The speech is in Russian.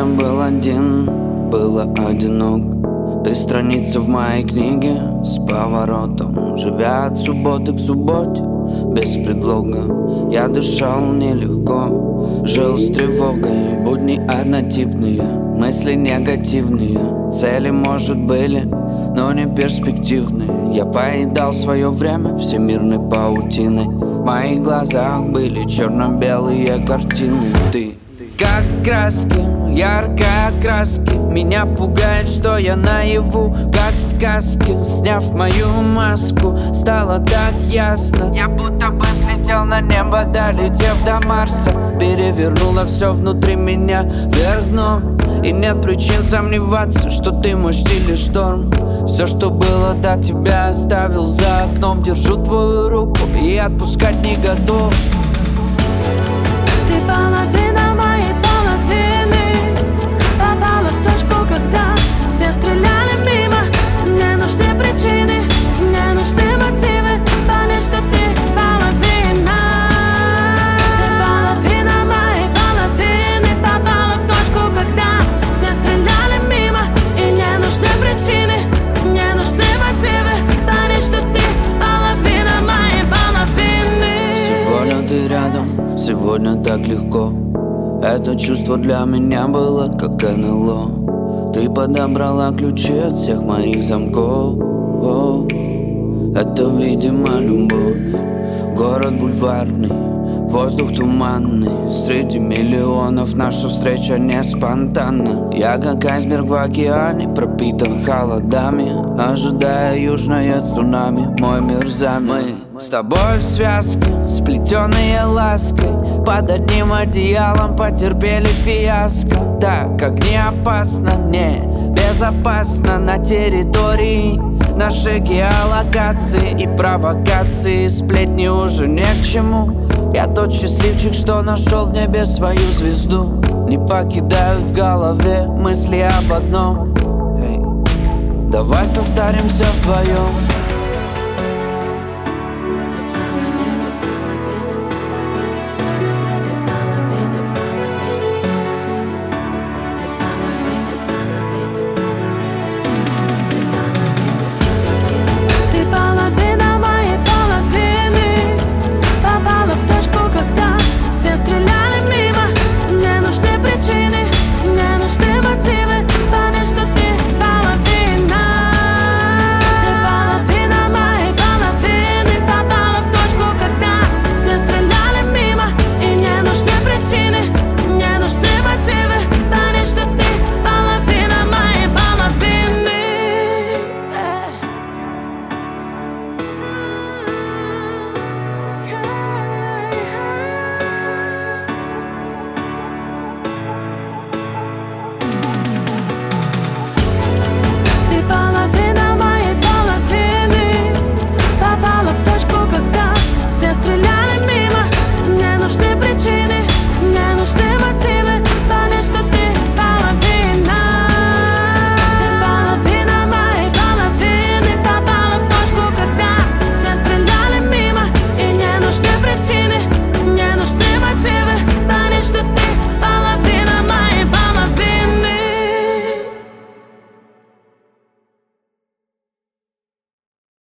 был один, было одинок. Ты страница в моей книге с поворотом, живя от субботы к субботе без предлога. Я дышал нелегко, жил с тревогой. Будни однотипные, мысли негативные. Цели, может, были, но не перспективные. Я поедал свое время всемирной паутиной. В моих глазах были черно-белые картины. Ты как краски, яркие краски. Меня пугает, что я наяву, как в сказке. Сняв мою маску, стало так ясно. Я будто бы взлетел на небо, долетев до Марса. Перевернуло все внутри меня вверх дном. И нет причин сомневаться, что ты мой штиль и шторм. Все, что было до тебя, оставил за окном. Держу твою руку и отпускать не готов. Ты половина моей половины, попала в точку, когда все стреляли мимо. Мне нужны причины, мне нужны мотивы понять, что ты половина. Ты половина моей половины, попала в точку, когда все стреляли мимо. И мне нужны причины, мне нужны мотивы понять, что ты половина моей половины. Сегодня ты рядом, сегодня так легко. Это чувство для меня было как НЛО. Ты подобрала ключи от всех моих замков. Это, видимо, любовь. Город бульварный, воздух туманный. Среди миллионов наша встреча не спонтанна. Я как айсберг в океане, пропитан холодами, ожидая южное цунами. Мой мир замер. Мы с тобой в связке, сплетенные лаской. Под одним одеялом потерпели фиаско. Так как не опасно, не безопасно на территории нашей геолокации и провокации. Сплетни уже не к чему. Я тот счастливчик, что нашел в небе свою звезду. Не покидают в голове мысли об одном. Давай состаримся вдвоем.